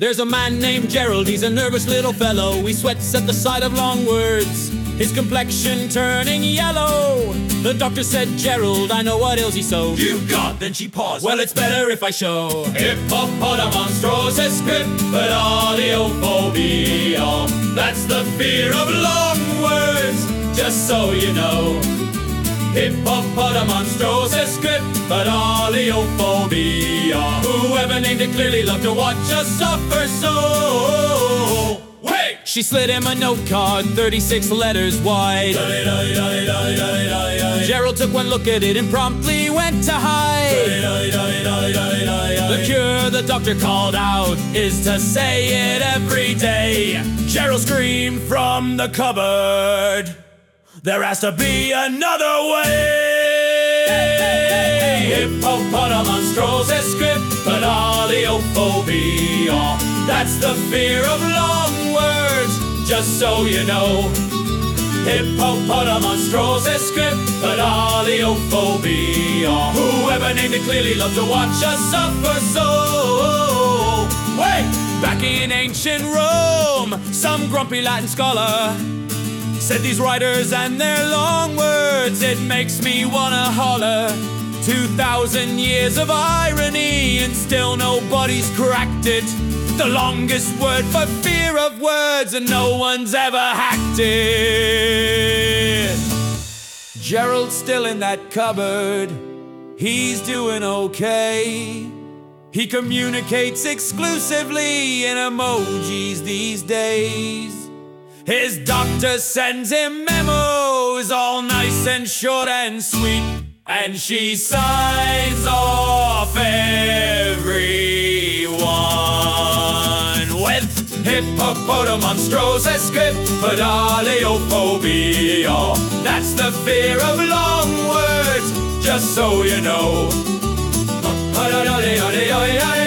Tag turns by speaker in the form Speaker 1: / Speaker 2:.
Speaker 1: There's a man named Gerald, he's a nervous little fellow. He sweats at the sight of long words, his complexion turning yellow. The doctor said, Gerald, I know what ails you so.
Speaker 2: You got, then she paused.
Speaker 1: Well, it's better if I show.
Speaker 2: Hippopotamonstrosis scriptoliophobia. That's the fear of long words, just so you know. Hippopotamonstrosis scriptoliophobia. Whoever named it clearly loved to watch us suffer so. Wait!
Speaker 1: She slid him a note card, 36 letters wide. Gerald took one look at it and promptly went to hide. The cure, the doctor called out, is to say it every day. Gerald screamed from the cupboard, there has to be another way.
Speaker 2: Hippopotamonstrosis scriptoliophobia. That's the fear of long words, just so you know. Hippopotamonstrosis scriptoliophobia. Whoever named it clearly loved to watch us suffer so. Wait!
Speaker 1: Back in ancient Rome, some grumpy Latin scholar said these writers and their long words, it makes me wanna holler. 2,000 years of irony and still nobody's cracked it. The longest word for fear of words and no one's ever hacked it. Gerald's still in that cupboard, he's doing okay. He communicates exclusively in emojis these days. His doctor sends him memos, all nice and short and sweet, and she signs off everyone with
Speaker 2: Hippopotamonstrosis scriptoliophobia. That's the fear of long words, just so you know.